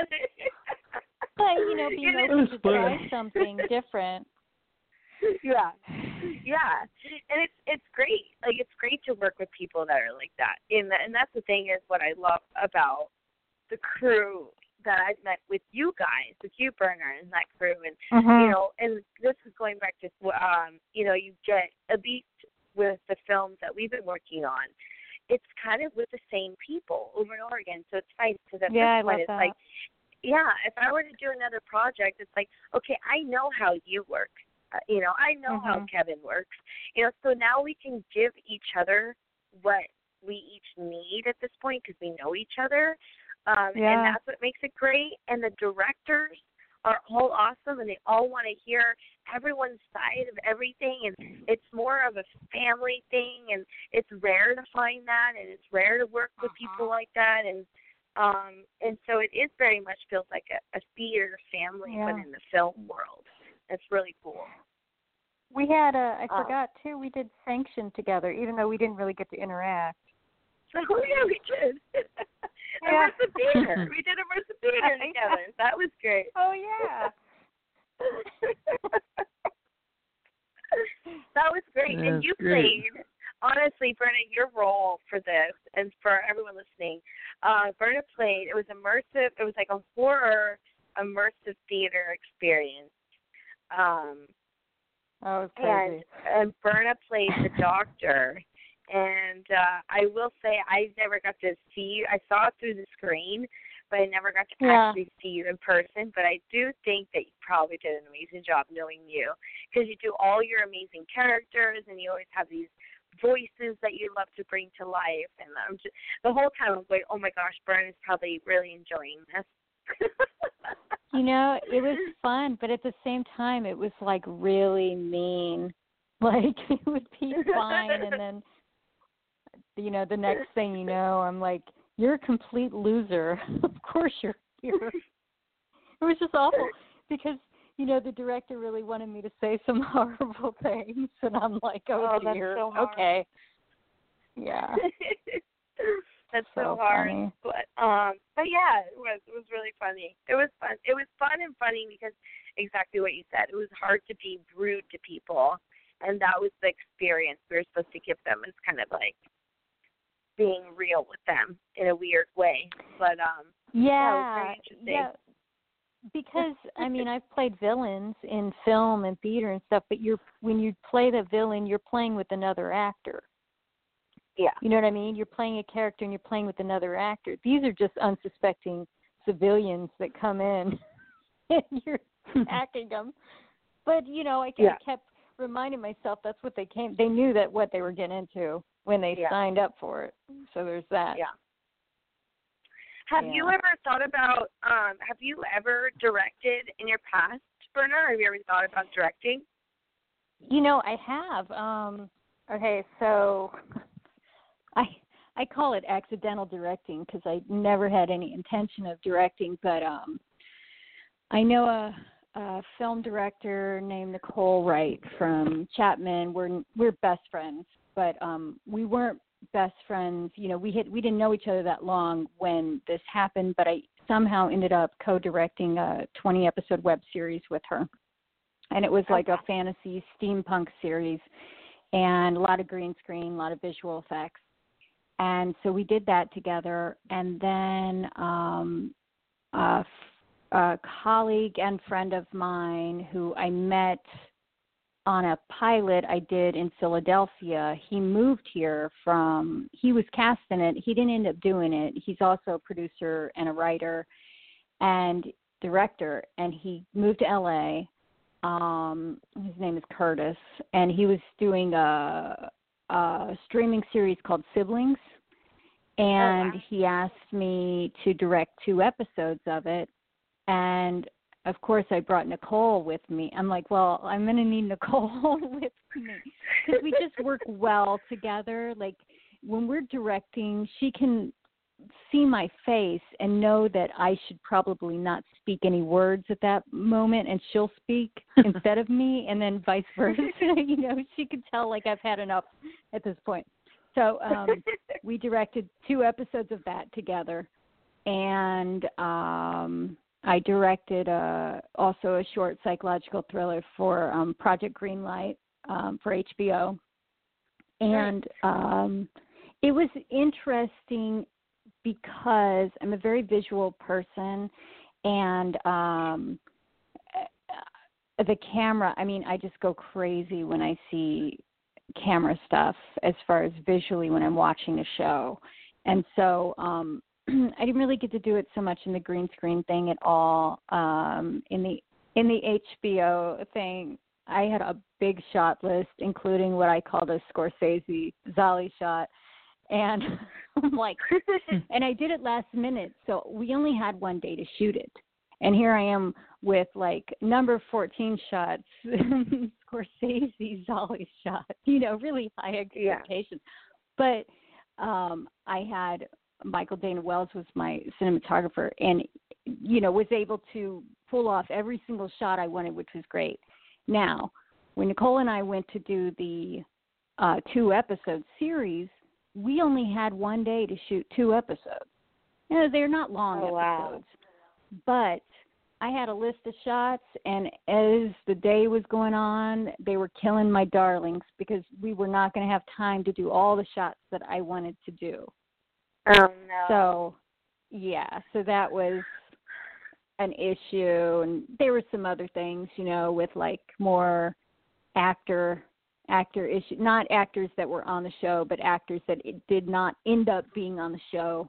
But, you know, being It open is to funny. try something different. Yeah, yeah, and it's it's great. Like, it's great to work with people that are like that. And the, and that's the thing is what I love about the crew that I've met with you guys, with you, Berner, and that crew, and Mm-hmm. you know, and this is going back to um, you know, you get at least with the films that we've been working on, it's kind of with the same people over and over again. So it's nice because at Yeah, I this love point it's that. like, yeah, if I were to do another project, it's like, okay, I know how you work. Uh, you know, I know how Mhm. Kevin works. You know, so now we can give each other what we each need at this point because we know each other. Um, Yeah. And that's what makes it great. And the directors are all awesome, and they all want to hear everyone's side of everything. And it's more of a family thing, and it's rare to find that, and it's rare to work with people like that. And Um, and so it is very much feels like a, a theater family, Yeah. but in the film world. It's really cool. We had, a, I Um, forgot, too, we did Sanction together, even though we didn't really get to interact. So yeah, we did. Yeah. Immersive theater. We did immersive theater Yeah. together. That was great. Oh, yeah. That was great. And That's you great. played, honestly, Brenna, your role for this, and for everyone listening, uh, Brenna played, it was immersive, it was like a horror immersive theater experience. Um, That was and, crazy. and Brenna played the doctor. And uh, I will say I never got to see you. I saw it through the screen, but I never got to Yeah. actually see you in person. But I do think that you probably did an amazing job knowing you, because you do all your amazing characters, and you always have these voices that you love to bring to life. And I'm just, the whole time I was like, oh my gosh, Bern is probably really enjoying this. You know, it was fun, but at the same time, it was like really mean. Like, it would be fine, and then, you know, the next thing you know, I'm like, you're a complete loser. Of course you're here. It was just awful because, you know, the director really wanted me to say some horrible things, and I'm like, oh, Oh, that's dear. so hard. Okay. Yeah. That's so, So hard. funny. But um but yeah, it was it was really funny. It was fun. It was fun and funny because exactly what you said. It was hard to be rude to people, and that was the experience we were supposed to give them. It's kind of like being real with them in a weird way. But um yeah, it was Yeah. very interesting. Yeah. Because I mean, I've played villains in film and theater and stuff, but you're when you play the villain, you're playing with another actor. Yeah. You know what I mean? You're playing a character and you're playing with another actor. These are just unsuspecting civilians that come in and you're attacking them. But, you know, I, Yeah. I kept reminding myself that's what they came, they knew that what they were getting into when they Yeah. signed up for it. So there's that. Yeah. Have Yeah. you ever thought about um have you ever directed in your past burner? Have you ever thought about directing? You know, I have. Um, okay, so I I call it accidental directing because I never had any intention of directing, but um, I know a, a film director named Nicole Wright from Chapman. We're we're best friends, but um, we weren't best friends. You know, we had we didn't know each other that long when this happened, but I somehow ended up co-directing a twenty episode web series with her. And it was like a fantasy steampunk series and a lot of green screen, a lot of visual effects. And so we did that together. And then um, a, a colleague and friend of mine who I met on a pilot I did in Philadelphia, he moved here from, he was cast in it. He didn't end up doing it. He's also a producer and a writer and director. And he moved to L A. Um, his name is Curtis, and he was doing a, a streaming series called Siblings, and oh, wow. he asked me to direct two episodes of it, and of course I brought Nicole with me. I'm like, well, I'm going to need Nicole with me, because we just work well together. Like, when we're directing, she can see my face and know that I should probably not speak any words at that moment, and she'll speak instead of me, and then vice versa. You know, she could tell like I've had enough at this point. So um, we directed two episodes of that together, and um, I directed a, also a short psychological thriller for um, Project Greenlight um, for H B O, and um, it was interesting because I'm a very visual person, and um, the camera, I mean, I just go crazy when I see camera stuff as far as visually when I'm watching a show. And so um, I didn't really get to do it so much in the green screen thing at all. Um, in the in the H B O thing, I had a big shot list, including what I called a Scorsese Zolly shot. And I'm like, and I did it last minute, so we only had one day to shoot it. And here I am with like number fourteen shots, Scorsese Zolly shot, you know, really high expectations. Yeah. But um, I had Michael Dana Wells was my cinematographer, and you know, was able to pull off every single shot I wanted, which was great. Now, when Nicole and I went to do the uh, two episode series, we only had one day to shoot two episodes. You know, they're not long oh, episodes, wow. but I had a list of shots, and as the day was going on, they were killing my darlings because we were not going to have time to do all the shots that I wanted to do. Oh, no. So, yeah, so that was an issue, and there were some other things, you know, with like more actor actor issue, not actors that were on the show, but actors that it did not end up being on the show.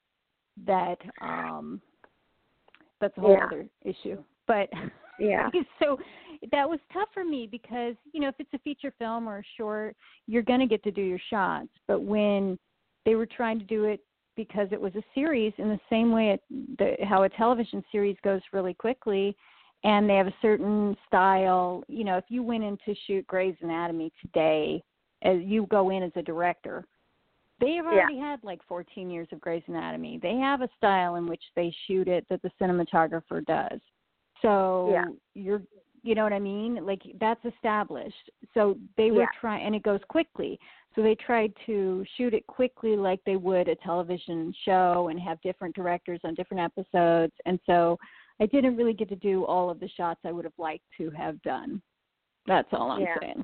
That um, that's a whole yeah. other issue. But yeah, so that was tough for me because, you know, if it's a feature film or a short, you're going to get to do your shots. But when they were trying to do it because it was a series, in the same way it, the, how a television series goes really quickly, and they have a certain style. You know, if you went in to shoot Grey's Anatomy today, as you go in as a director, they have already yeah. had like fourteen years of Grey's Anatomy. They have a style in which they shoot it that the cinematographer does. So yeah. you're, you know what I mean? Like, that's established. So they were yeah. trying, and it goes quickly. So they tried to shoot it quickly like they would a television show and have different directors on different episodes. And so I didn't really get to do all of the shots I would have liked to have done. That's all I'm yeah. saying.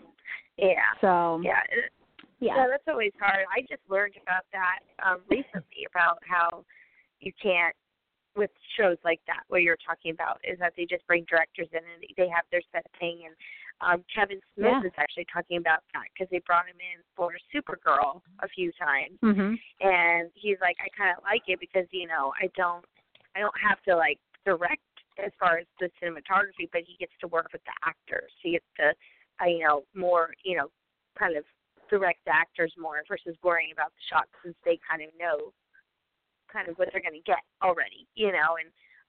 Yeah. So, yeah. Yeah. yeah, that's always hard. I just learned about that um, recently, about how you can't, with shows like that, what you're talking about, is that they just bring directors in and they have their set thing. And um, Kevin Smith yeah. is actually talking about that because they brought him in for Supergirl a few times. Mm-hmm. And he's like, I kind of like it because, you know, I don't, I don't have to, like, direct as far as the cinematography, but he gets to work with the actors. He gets to, uh, you know, more, you know, kind of direct the actors more versus worrying about the shots, since they kind of know kind of what they're going to get already, you know. And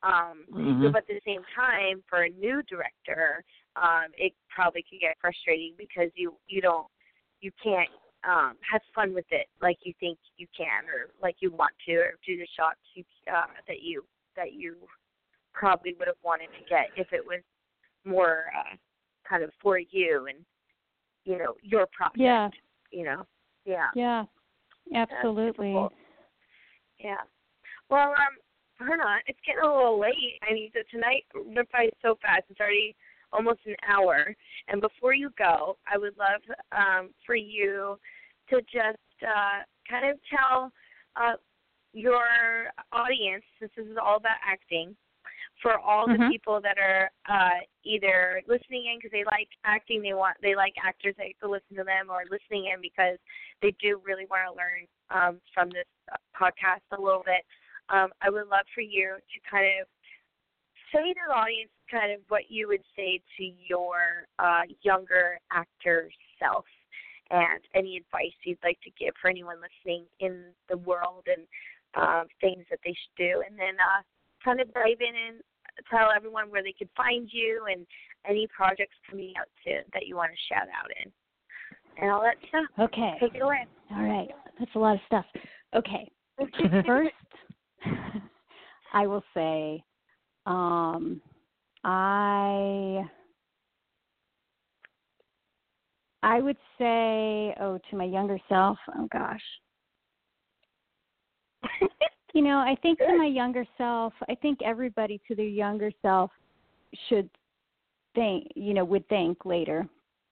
Um, Mm-hmm. so, but at the same time, for a new director, um, it probably could get frustrating because you you don't you can't um, have fun with it like you think you can or like you want to, or do the shots you, uh, that you that you probably would have wanted to get if it was more uh, kind of for you and you know your project. Yeah. You know. Yeah. Yeah. Absolutely. Yeah. Well, um, Verna, it's getting a little late. I mean, so tonight went by so fast. It's already almost an hour. And before you go, I would love um, for you to just uh, kind of tell uh, your audience, since this is all about acting, for all the Mhm. people that are uh, either listening in because they like acting, they want they like actors that go listen to them, or listening in because they do really want to learn um, from this podcast a little bit. Um, I would love for you to kind of say to the audience kind of what you would say to your uh, younger actor self, and any advice you'd like to give for anyone listening in the world, and uh, things that they should do. And then uh, kind of dive in and tell everyone where they can find you and any projects coming out soon that you want to shout out in. And all that stuff. Okay. Take it away. All right. That's a lot of stuff. Okay. First, I will say, um, I I would say, oh, to my younger self, oh gosh. You know, I think to my younger self, I think everybody to their younger self should think, you know, would think later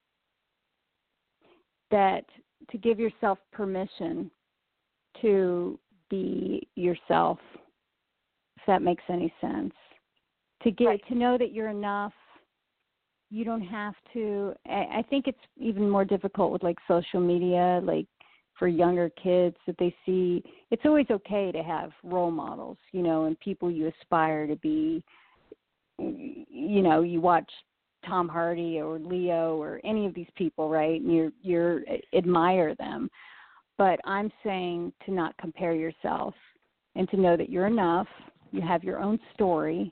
that to give yourself permission to be yourself, if that makes any sense. To get Right. to know that you're enough. You don't have to. I, I think it's even more difficult with like social media, like for younger kids that they see. It's always okay to have role models, you know, and people you aspire to be. You know, you watch Tom Hardy or Leo or any of these people, right? And you're you're admire them. But I'm saying to not compare yourself and to know that you're enough. You have your own story.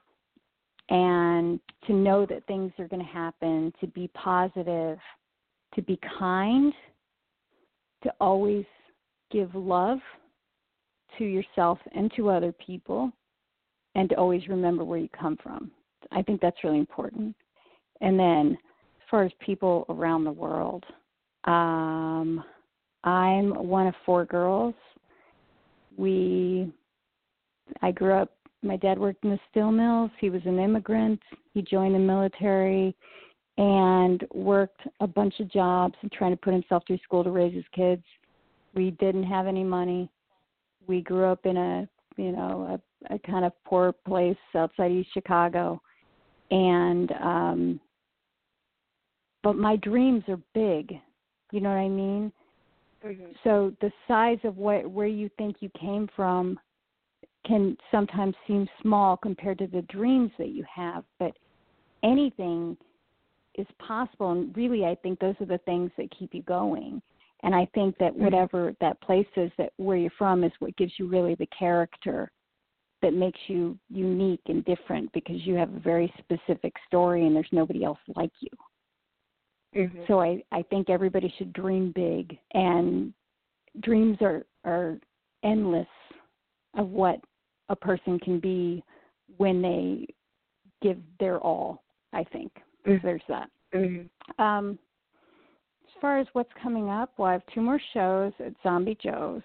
And to know that things are going to happen, to be positive, to be kind, to always give love to yourself and to other people, and to always remember where you come from. I think that's really important. And then as far as people around the world, um, I'm one of four girls. We, I grew up, my dad worked in the steel mills. He was an immigrant. He joined the military and worked a bunch of jobs and trying to put himself through school to raise his kids. We didn't have any money. We grew up in a, you know, a, a kind of poor place outside East Chicago. And, um, but my dreams are big. You know what I mean? Mm-hmm. So the size of what, where you think you came from can sometimes seem small compared to the dreams that you have, but anything is possible. And really, I think those are the things that keep you going. And I think that whatever that place is that where you're from is what gives you really the character that makes you unique and different, because you have a very specific story and there's nobody else like you. Mm-hmm. So I, I think everybody should dream big, and dreams are, are endless of what a person can be when they give their all, I think. Mm-hmm. There's that. Mm-hmm. Um, as far as what's coming up, well, I have two more shows at Zombie Joe's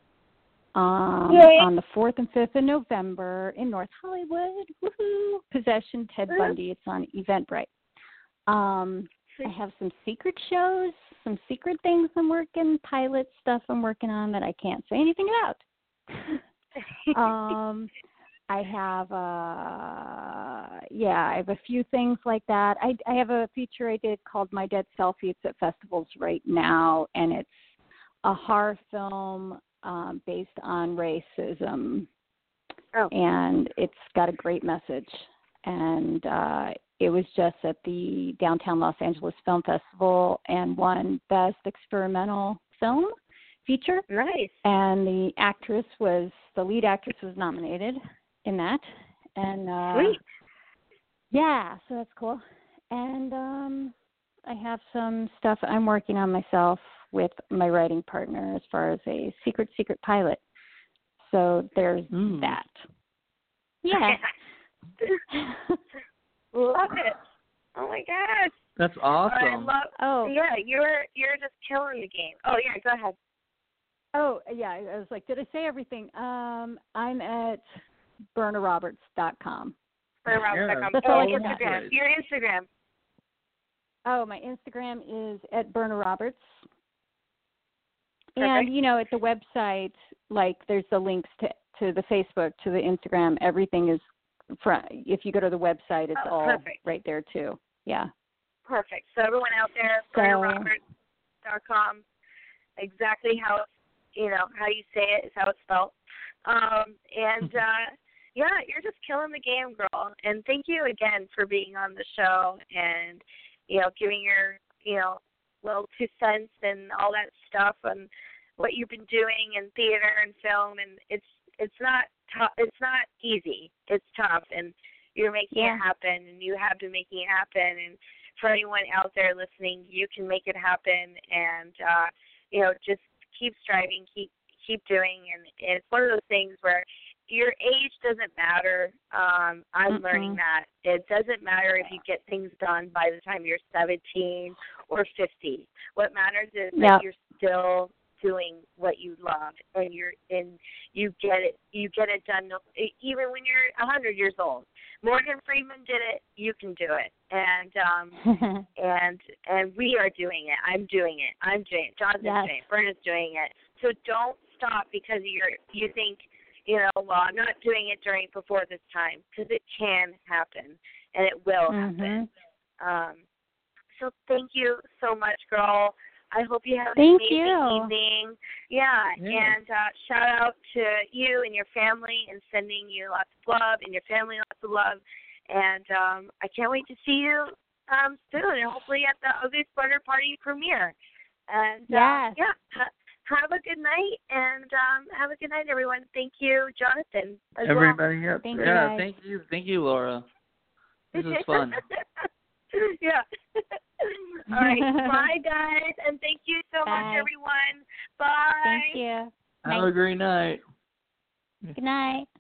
um, on the fourth and fifth of November in North Hollywood. Woohoo! Possession, Ted Bundy. It's on Eventbrite. Um, I have some secret shows, some secret things I'm working, pilot stuff I'm working on that I can't say anything about. um, I have, uh, yeah, I have a few things like that. I, I have a feature I did called My Dead Selfie. It's at festivals right now, and it's a horror film um, based on racism, oh. and it's got a great message. And uh, it was just at the Downtown Los Angeles Film Festival and won Best Experimental Film feature. Nice. And the actress was, the lead actress was nominated in that. And uh, Sweet. Yeah, so that's cool. And um, I have some stuff I'm working on myself with my writing partner as far as a secret, secret pilot. So there's Ooh. that. Yeah. Love it. Oh my gosh. That's awesome. I love. Oh. Yeah, you're you're just killing the game. Oh yeah, go ahead. Oh, yeah, I was like, did I say everything? Um, I'm at berna roberts dot com. berna roberts dot com. Yeah, that's oh, all I Instagram. got. Your Instagram. Oh, my Instagram is at Berna Roberts. Perfect. And, you know, at the website, like, there's the links to, to the Facebook, to the Instagram. Everything is, fr- if you go to the website, it's oh, all perfect. right there, too. Yeah. Perfect. So everyone out there, So, berna roberts dot com, exactly how, you know, how you say it is how it's spelled. Um, and, uh, yeah, you're just killing the game, girl. And thank you again for being on the show and, you know, giving your, you know, little two cents and all that stuff and what you've been doing in theater and film. And it's it's not tough. It's not easy. It's tough, and you're making yeah. it happen, and you have been making it happen. And for anyone out there listening, you can make it happen. And uh, you know, just keep striving, keep keep doing. And, and it's one of those things where your age doesn't matter. Um, I'm Mm-mm. learning that. It doesn't matter if you get things done by the time you're seventeen or fifty. What matters is Yep. that you're still doing what you love, and you're and you get it. You get it done even when you're a hundred years old. Morgan Freeman did it. You can do it, and um, and and we are doing it. I'm doing it. I'm doing it. Jonathan's yes. doing it. Berna's doing it. So don't stop because you're you think. You know, well, I'm not doing it during before this time because it can happen and it will happen. Mm-hmm. Um, so thank you so much, girl. I hope you have an Thank amazing you. evening. Yeah, Yeah. and uh, shout out to you and your family and sending you lots of love and your family lots of love. And um, I can't wait to see you um, soon and hopefully at the Ugly Sweater Party premiere. And uh, Yes. yeah. Have a good night, and um, have a good night, everyone. Thank you, Jonathan. As Everybody, yeah, Thank you, yeah, guys. thank you, thank you, Laura. This well. is fun. yeah. All right, bye, guys, and thank you so Bye. much, everyone. Bye. Thank you. Have a great night. Good night.